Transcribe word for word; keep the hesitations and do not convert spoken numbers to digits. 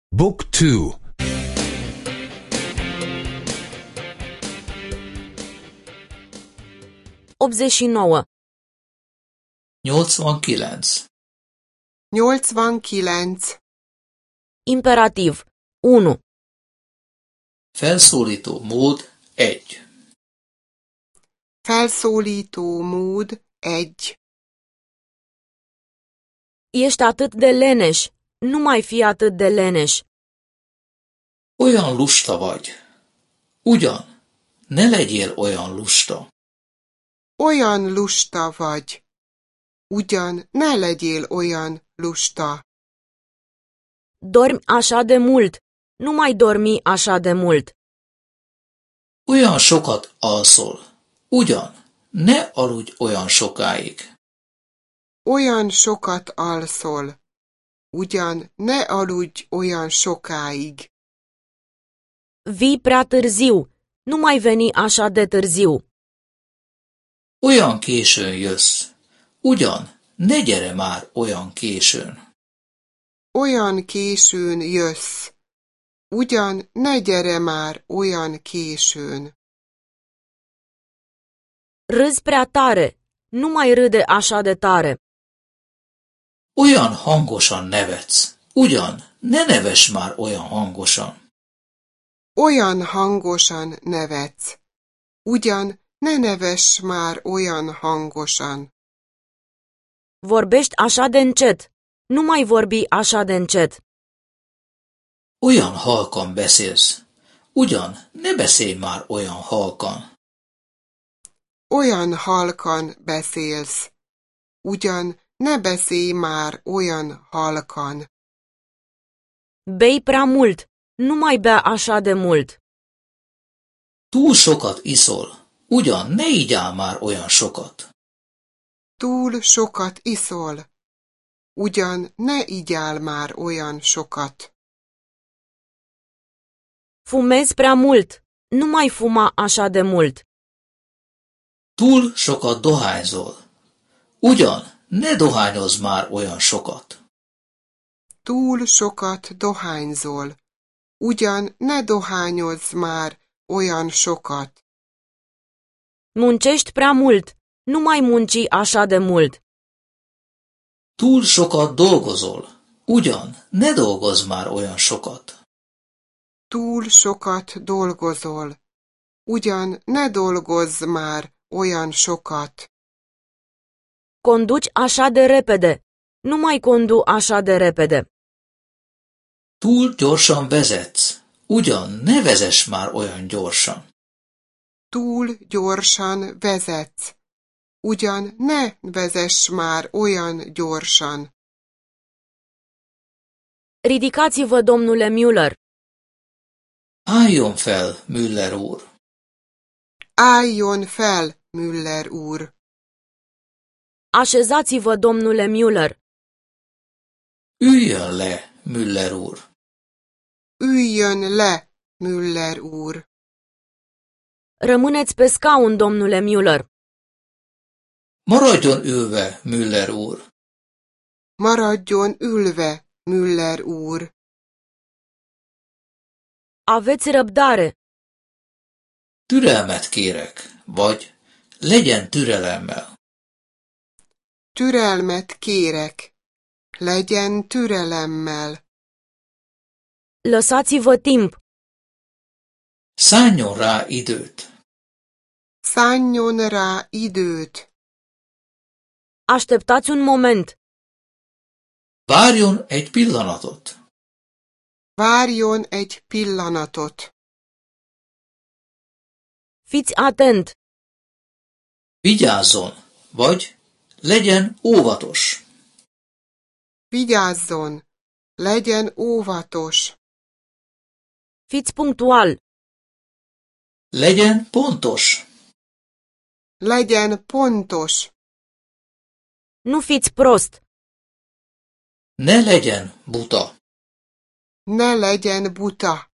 Book two. optzeci și nouă. nyolcvankilenc. nyolcvankilenc. Imperativ. unu. Felszólító mód egy. Felszólító mód egy. Ești atât de leneș. Nu mai fi atât de leneș. Olyan lusta vagy. Ugyan, ne legyél olyan lusta. Olyan lusta vagy. Ugyan ne legyél olyan lusta. Dormi așa de mult. Nu mai dormi așa de mult. Olyan sokat alszol. Ugyan, ne aludj olyan sokáig. Olyan sokat alszol. Ugyan ne aludj olyan sokáig. Vii prea târziu. Nu mai veni așa de târziu. Olyan későn jössz. Ugyan, ne gyere már olyan későn. Olyan későn jössz. Ugyan ne gyere már olyan későn. Râzi prea tare. Nu mai râde așa de tare. Olyan hangosan nevetsz. Ugyan, ne nevess már olyan hangosan. Olyan hangosan nevetsz. Ugyan ne nevess már olyan hangosan. Vorbești așa de încet. Nu mai vorbi așa de încet. Olyan halkan beszélsz. Ugyan, ne beszélj már olyan halkan. Olyan halkan beszélsz. Ugyan ne beszélj már olyan halkan. Bei prea mult. Nu mai bea așa de mult. Túl sokat iszol. Ugyan, ne igyál már olyan sokat. Túl sokat iszol. Ugyan ne igyál már olyan sokat. Fumezi prea mult. Nu mai fuma așa de mult. Túl sokat dohányzol. Ugyan, ne dohányozz már olyan sokat. Túl sokat dohányzol. Ugyan ne dohányozz már olyan sokat. Muncești prea mult. Nu mai munci așa de mult. Túl sokat dolgozol. Ugyan, ne dolgozz már olyan sokat. Túl sokat dolgozol. Ugyan ne dolgozz már olyan sokat. Conduci așa de repede. Nu mai condu așa de repede. Túl gyorsan vezetsz. Ugyan, ne vezess már olyan gyorsan. Túl gyorsan vezetsz. Ugyan ne vezess már olyan gyorsan. Ridicați-vă, domnule Müller. Álljon fel, Müller úr. Álljon fel, Müller úr. Așezați-vă, domnule Müller. Üljön le, Müller úr. Üljön le, Müller úr. Rămâneți pe scaun, domnule Müller. Maradjon ülve, Müller úr. Maradjon ülve, Müller úr. Aveți răbdare. Türelmet kérek, vagy legyen türelemmel. Türelmet kérek. Legyen türelemmel. Lăsați-vă timp. Szálljon rá időt. Szálljon rá időt. Așteptați un moment. Várjon egy pillanatot. Várjon egy pillanatot. Fiți atent. Vigyázzon, vagy legyen óvatos. Vigyázzon. Legyen óvatos. Fiți punctual. Legyen pontos. Legyen pontos. Nu fiți prost. Ne legyen buta. Ne legyen buta.